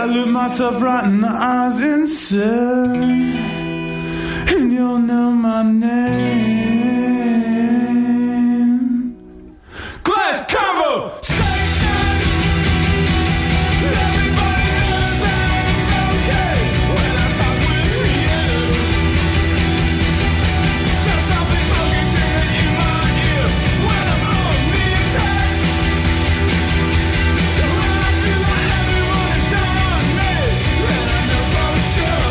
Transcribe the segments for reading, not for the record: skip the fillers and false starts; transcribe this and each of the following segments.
I look myself right in the eyes and said, and you'll know my name. Glass conversation. Everybody knows that it's okay when I talk with you. So something smoking to in my ear when I'm on the attack. When I feel like everyone is down on me, then I know for sure.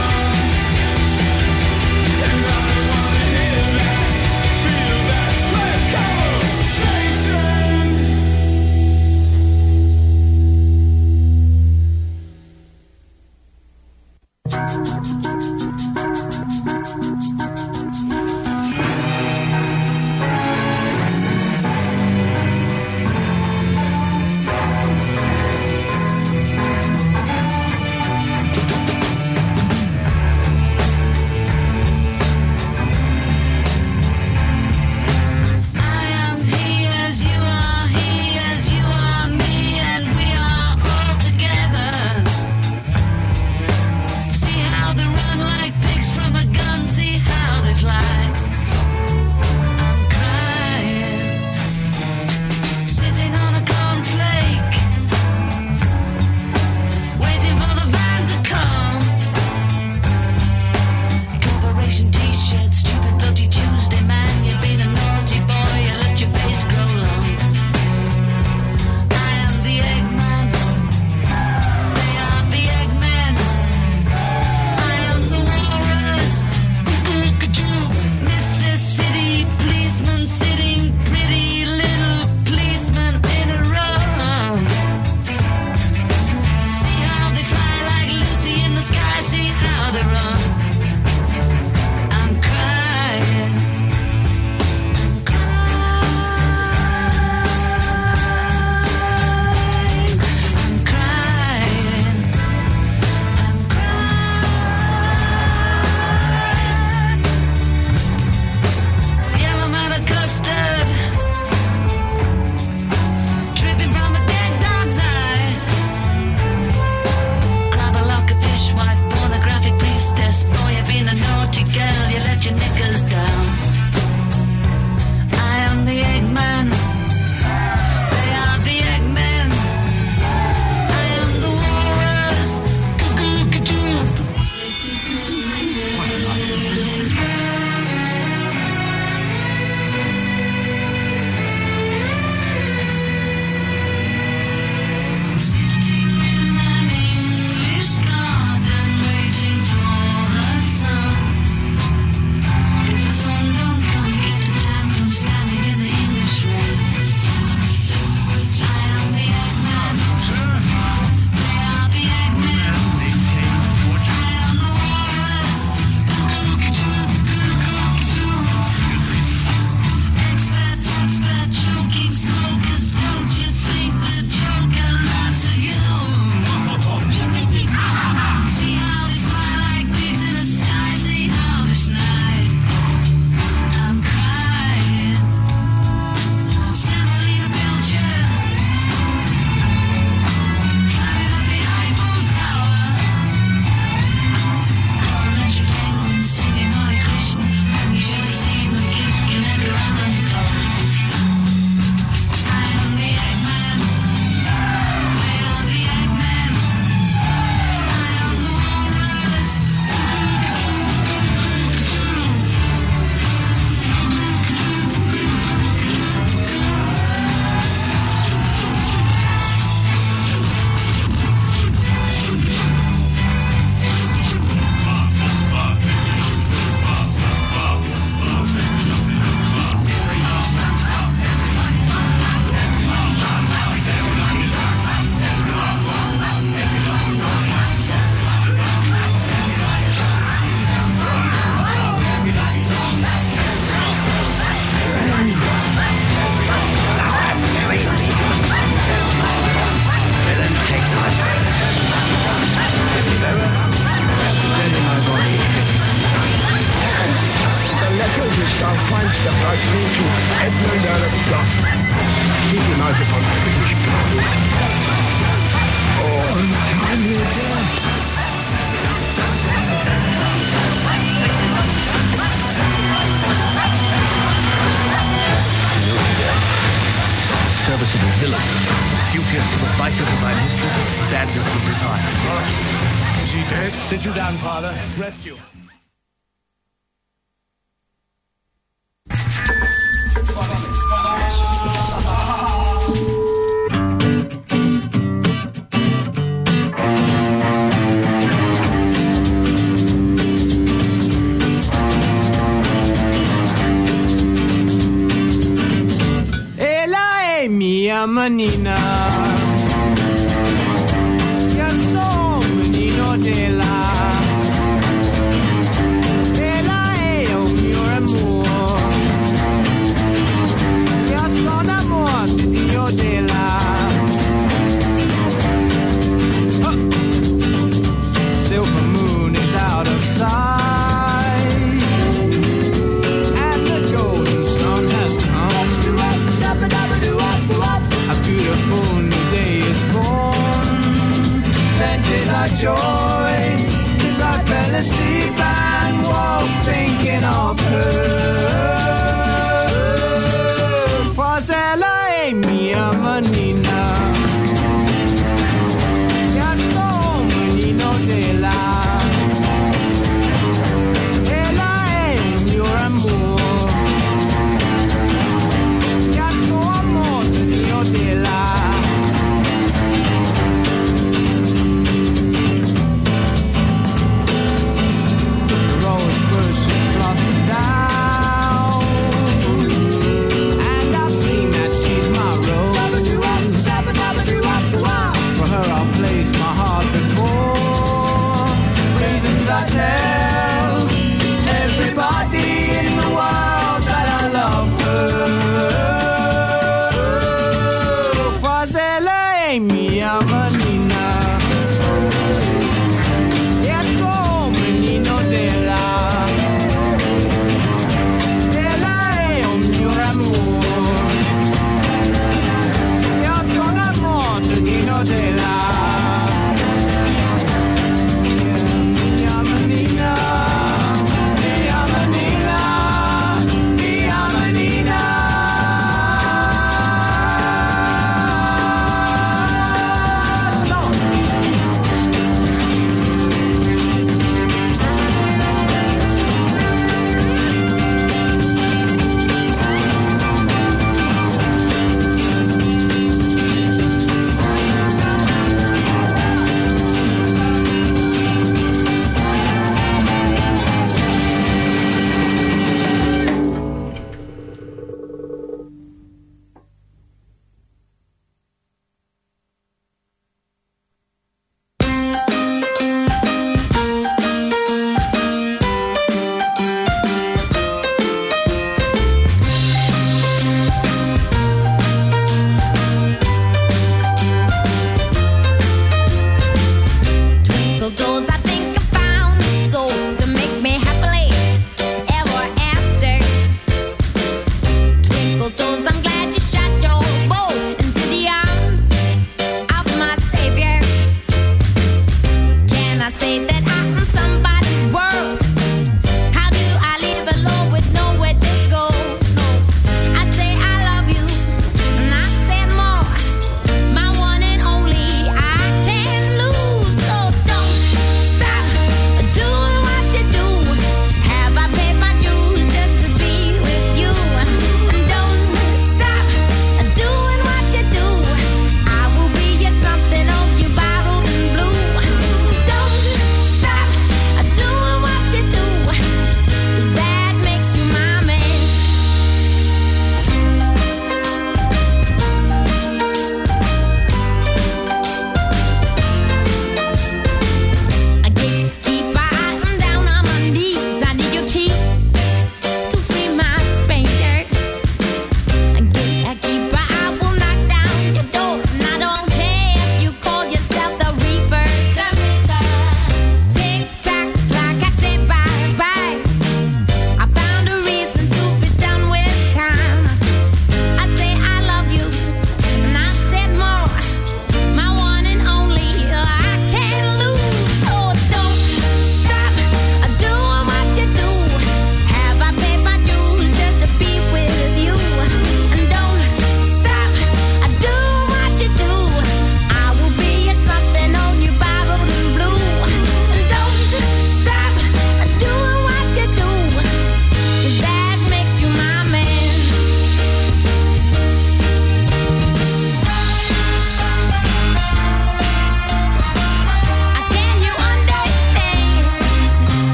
And I don't wanna hear that, feel that glass conversation. duplicitous villain. Dubious for the vices of thy mistress, badness of retire. All right. Is he dead? Sit you down, father. Rest you. Mia manina, io sono menino della, ella è un mio amore, io sono amore di Dio della. Silver moon is out of sight, and the golden sun has come. A beautiful new day is born, scented like joy, as I fell asleep and woke thinking of her. Was ella è mia manina, io sono menino della, ella è un mio amore.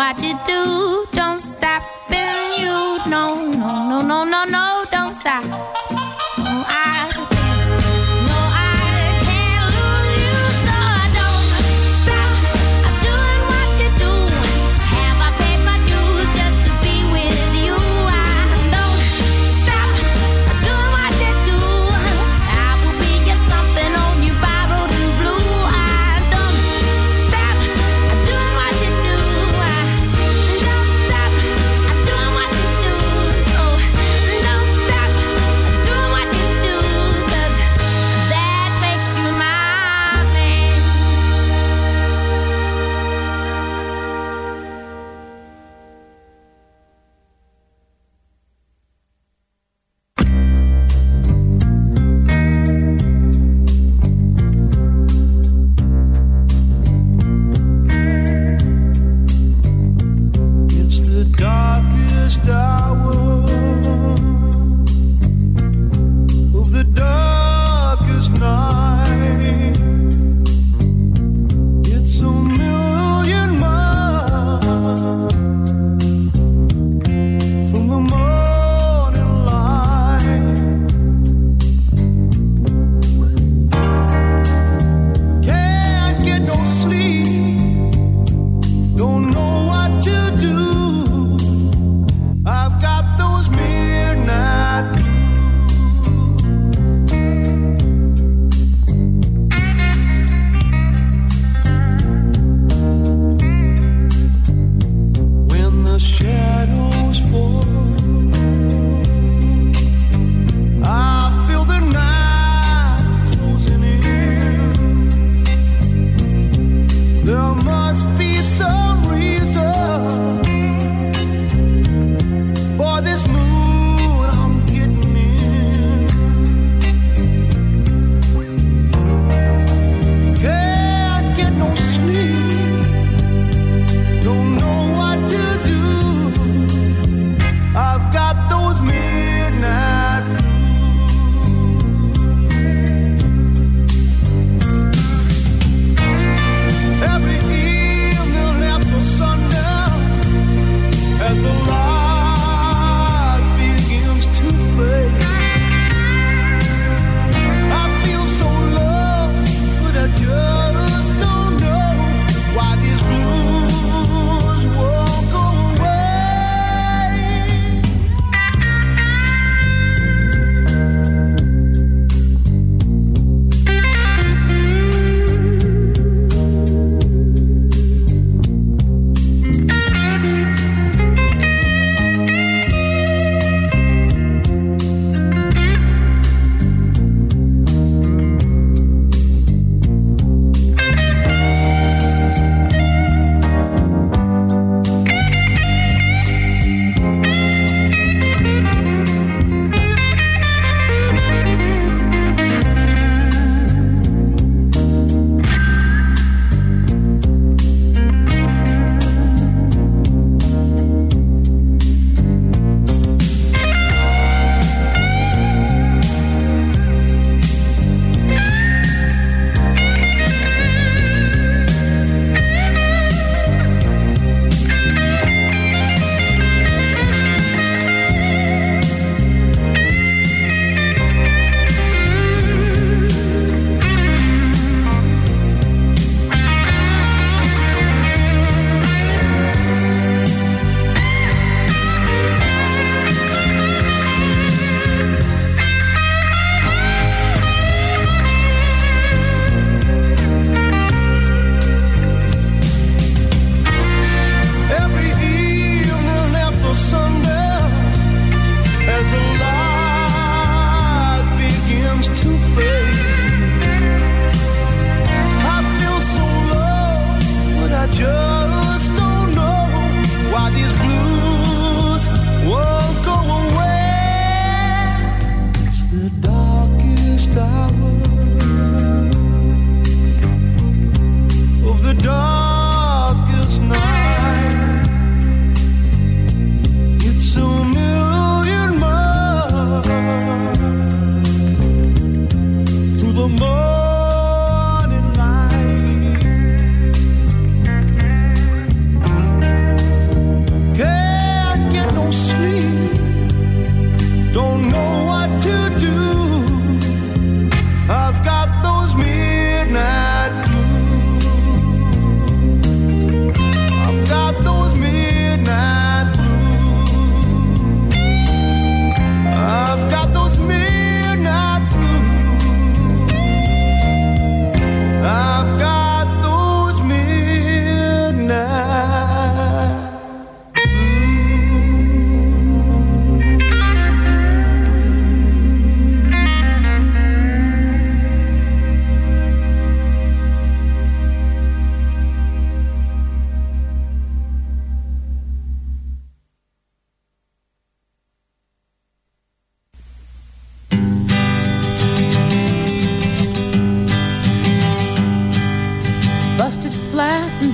what you do. Don't stop being you. No, no, no, no, no, no, don't stop. No, I can't lose you, so I don't stop. I'm doing what you do. Have I paid my dues just to be with you? I don't stop. I'm doing what you do. I will be just something on you, bottled and blue. I don't stop. I'm doing what you do. I don't stop. I'm doing what you do. So don't stop. I'm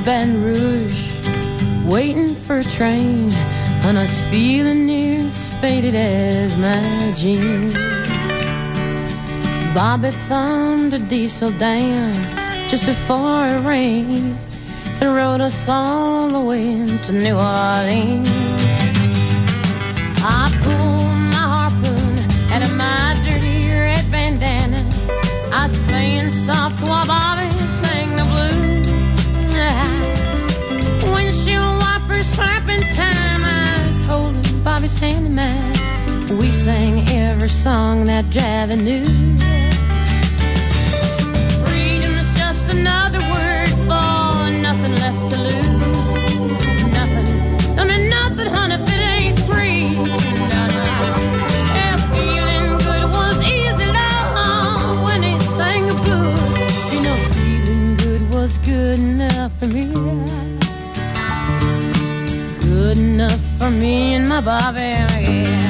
Baton Rouge, waiting for a train, and I was feeling near as faded as my jeans. Bobby thumbed a diesel down just before it rained and rode us all the way to New Orleans. I pulled my harpoon out of my dirty red bandana. I was playing soft while Bobby sang the blues. Windshield wipers slapping time, I was holding Bobby's hand in mine. We sang every song that Javi knew. Freedom is just another word for nothing left to lose. Nothing, I mean nothing, honey, if it ain't free. No, no. Yeah, feeling good was easy, love, when he sang the blues. You know, feeling good was good enough for me. Good enough for me and my Bobby, yeah.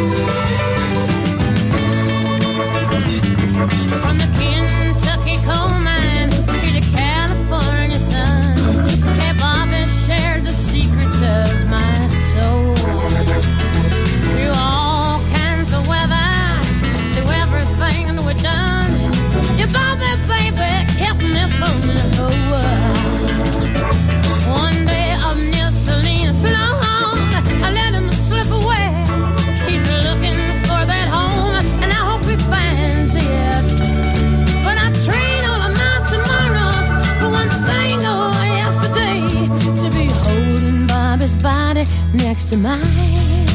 From the Kentucky coal mine to the California sun, hey, Bobby shared the secrets of my soul. Through all kinds of weather, through everything we've done, your Bobby, baby, kept me from the whole world. One day up near Salinas, I let him slip away. He's looking for that home, and I hope he finds it. But I trade all of my tomorrows for one single yesterday, to be holding Bobby's body next to mine.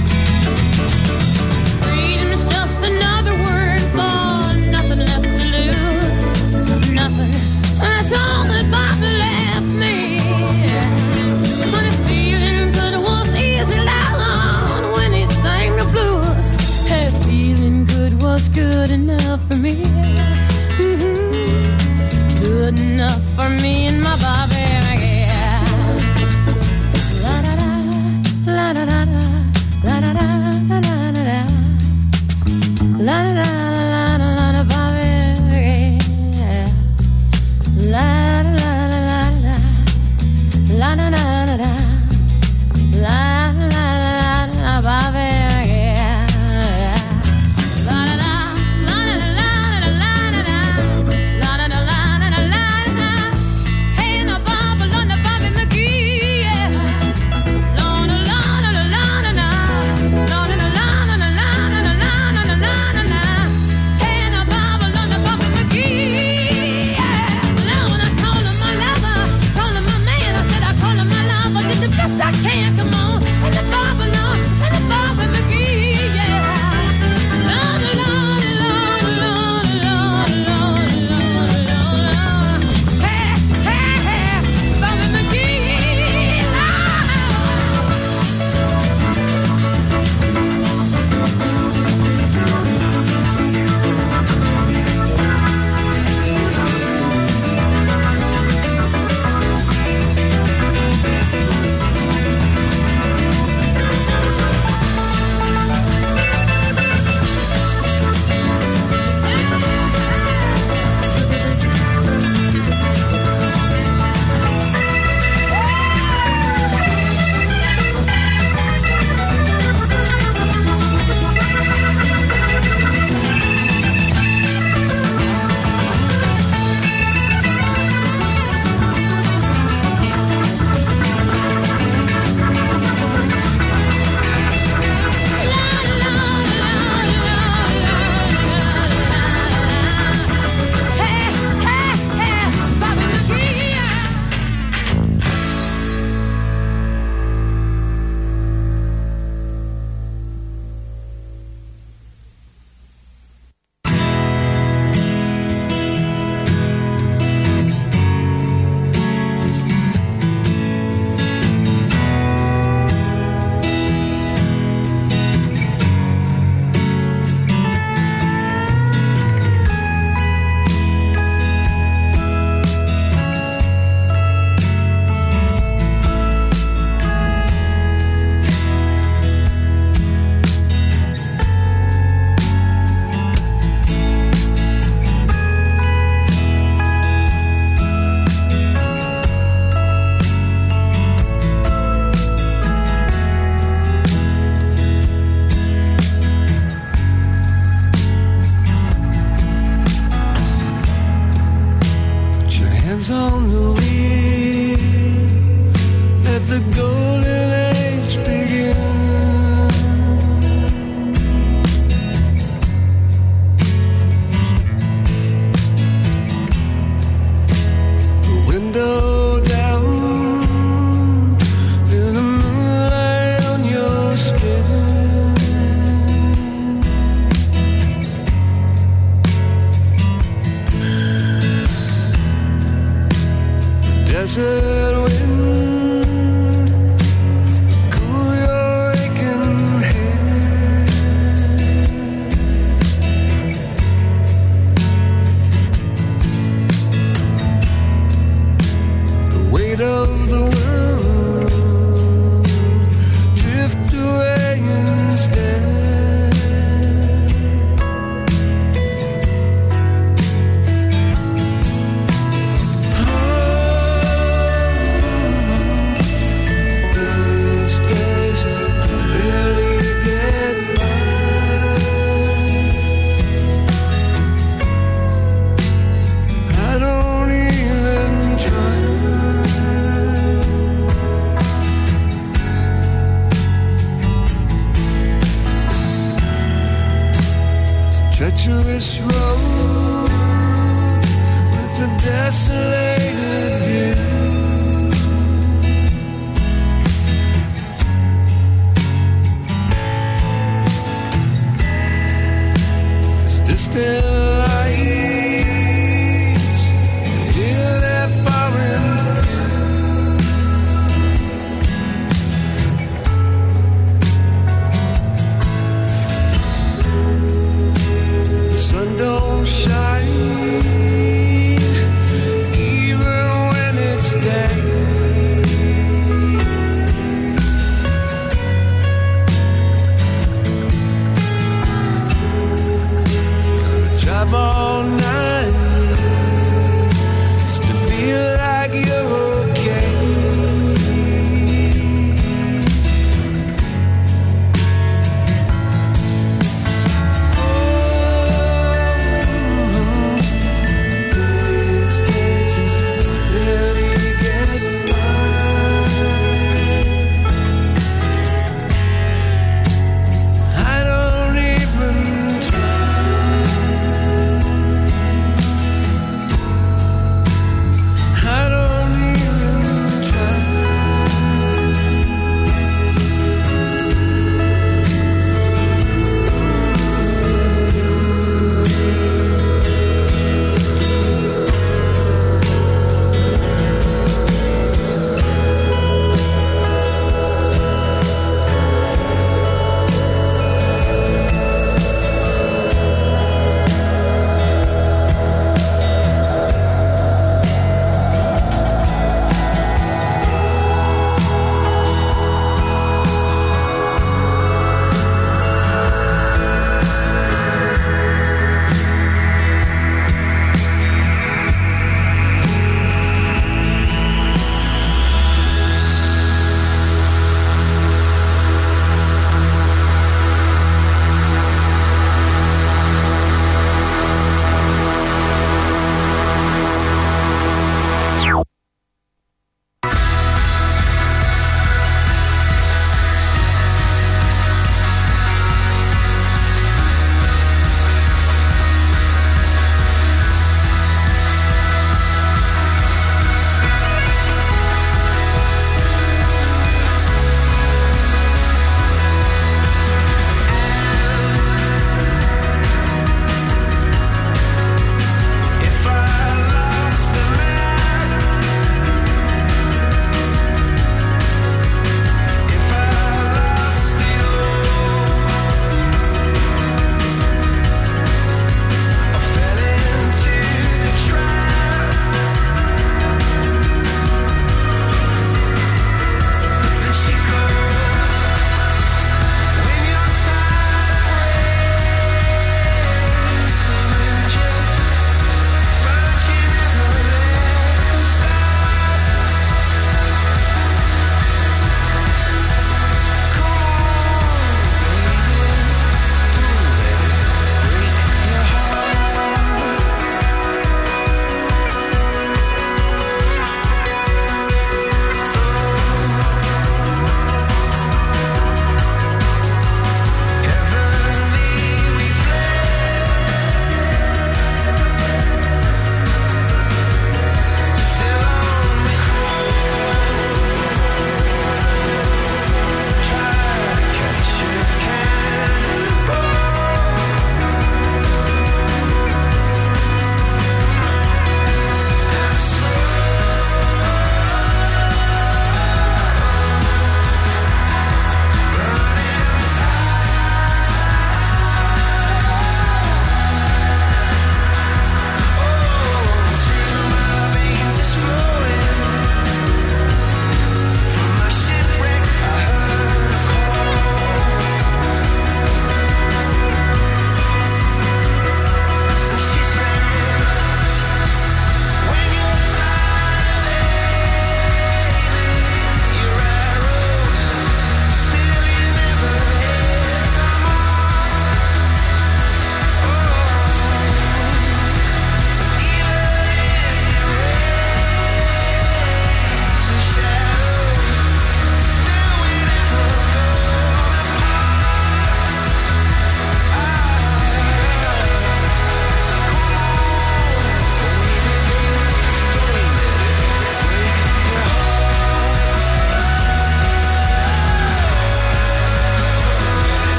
Freedom is just another word for nothing left to lose. Nothing, that's all that Bobby left me. But if feeling good was easy, loud when he sang the blues, hey, feeling good was good enough for me. Good enough for me and my Bobby, yeah. La da da, la da da da, la da da da da da, la da da da da, Bobby, yeah. La da da da da, la da da da da, la da da da, Bobby, yeah. La da da, la da da da da da da, la da da da da da da. hands on the wheel. Let the golden age begin. The window down, feel the moonlight on your skin. Desert wind, cool your aching head. The weight of the world, drift away instead. Treacherous road with a desolated view. As distant lights hear their foreign don't shine even when it's day. Gotta drive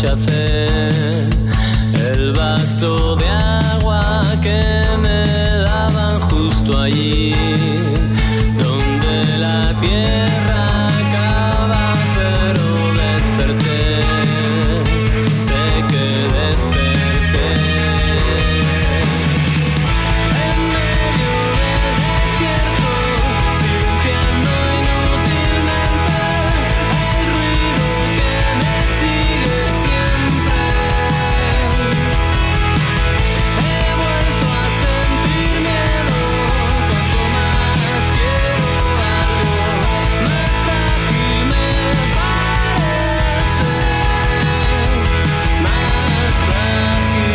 rechacé el vaso de agua que me daban justo allí donde la tierra acaba, pero desperté, sé que desperté en medio del desierto, silenciando inútilmente el ruido que me sigue siempre. He vuelto a sentir miedo cuanto más quiero algo más frágil me parece, más frágil.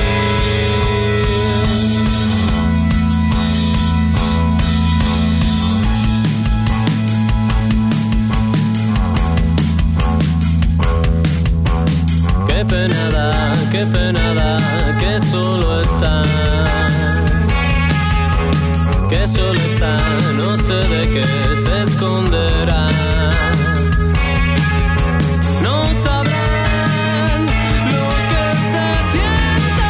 Qué pena da que solo está, no sé de qué se esconderá. No sabrán lo que se siente,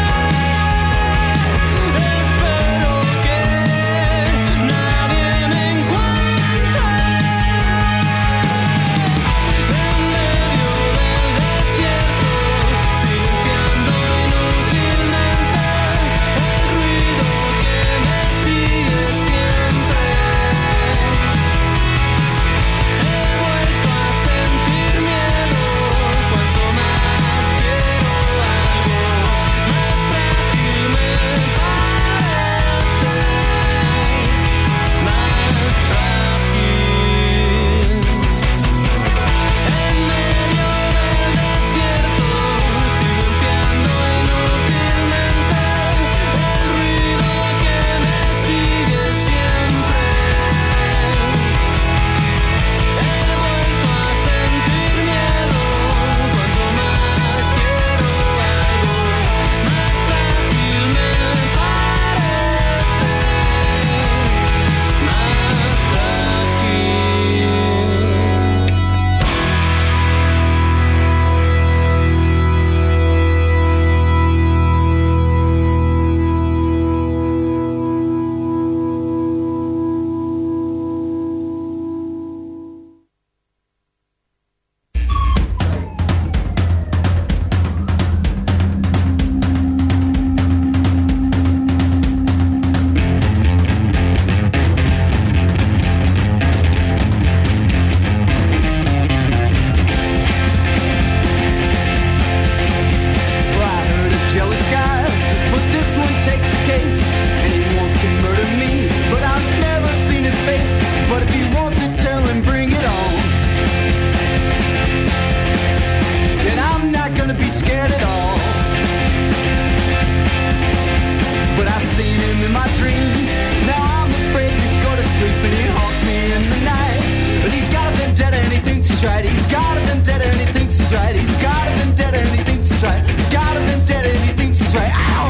espero que nadie me encuentre en medio del desierto, silenciando inútilmente el ruido que me sigue siempre. He vuelto a sentir miedo cuanto más quiero algo más frágil me parece, más frágil. En medio del desierto, silenciando inútilmente el ruido que me sigue siempre. He vuelto a sentir miedo cuanto más quiero algo más frágil me parece, más frágil. Well, I heard of jealous guys, but this one takes the cake. And he wants to murder me, but I've never seen his face. But if he wants to tell him, bring it on. Then I'm not gonna be scared at all. But I've seen him in my dreams. Now I'm afraid to go to sleep, and he haunts me in the night. But he's got a vendetta and he thinks he's right. He's got a vendetta and he thinks he's right. He's got a vendetta and he thinks he's right. He's got a vendetta and he thinks he's right. Ow!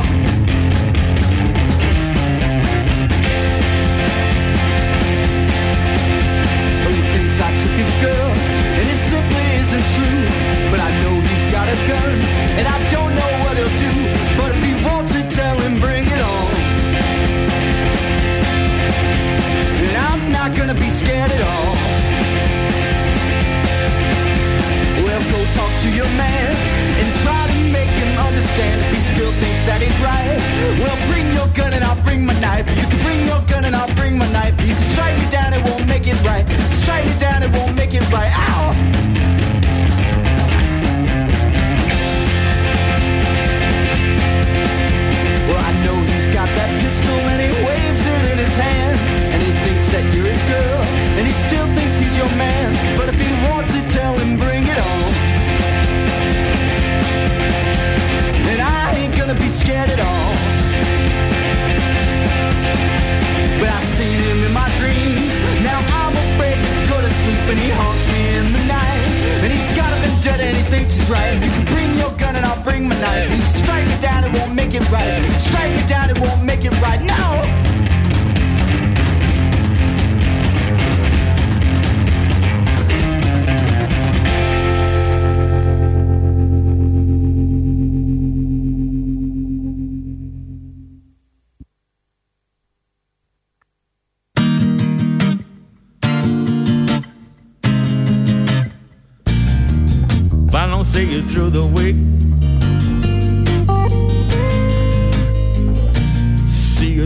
Well, he thinks I took his girl, and it simply isn't true. But I know he's got a gun, and I don't know what he'll do. But if he wants to tell him, bring it on. And I'm not gonna be scared at all. Well, go talk to your man and try to make him understand if he still thinks that he's right. Well, bring your gun and I'll bring my knife. You can bring your gun and I'll bring my knife. You can strike me down, it won't make it right. Strike me down, it won't make it right. Ow! Well, I know he's got that pistol and he waves it in his hand. And he thinks that you're his girl, and he still thinks he's your man. But if he wants to tell him, bring it on. And I ain't gonna be scared at all. But I've seen him in my dreams. Now I'm afraid to go to sleep, and he haunts me in the night.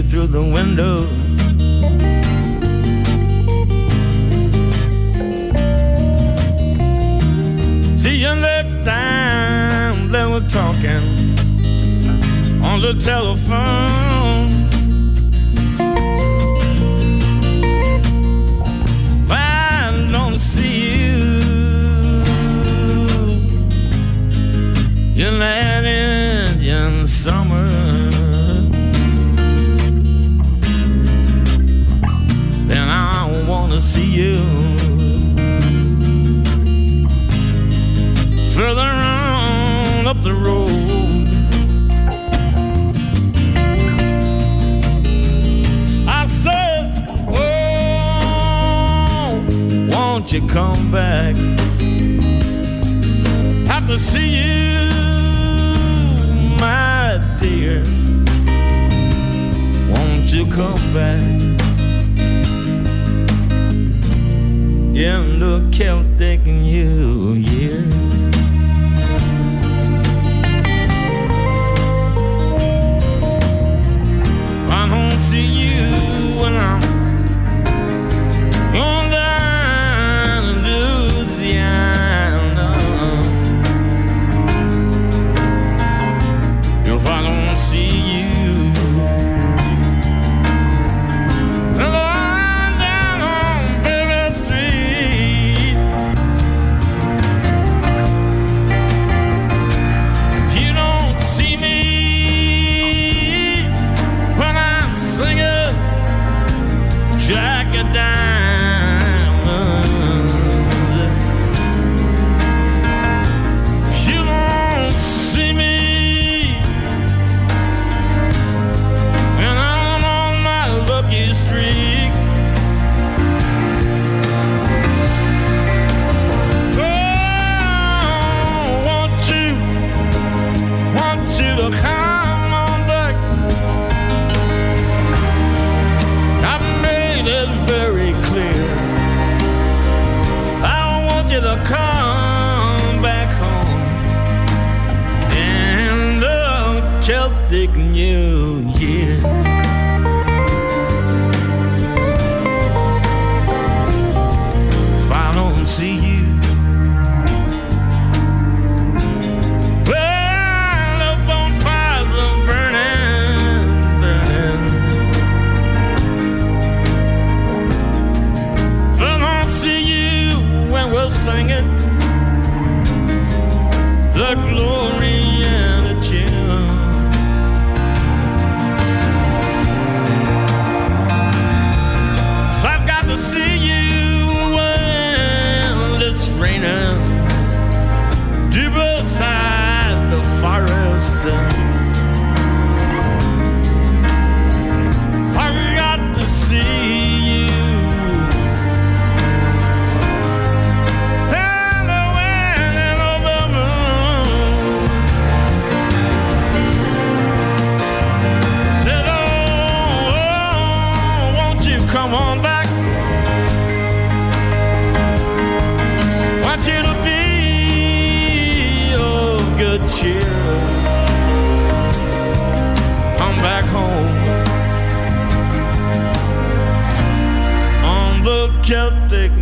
through the window. See you next time they were talking on the telephone. I don't see you in that Indian summer. Then I wanna see you further on up the road. I said, oh, won't you come back? Have to see you, my dear. Won't you come back? In the Celtic New Year. I don't see you when I'm on down in Louisiana. If I don't see you down on Fairway Street, if you don't see me when I'm singing Jack of Diamonds, if you don't see me when I'm on my lucky streak, oh, want you to come on back. I've made it very clear. I want you to come back home in the Celtic New Year. If I don't see you, well, the bonfires are burning, burning. If I don't see you when we're singing the glory and the tune, if I've got to see you when it's raining deep inside the forest, I've got to see you and the wind and of the moon. Said, oh, won't you come on back? Want you to be of good cheer. Come back home on the Celtic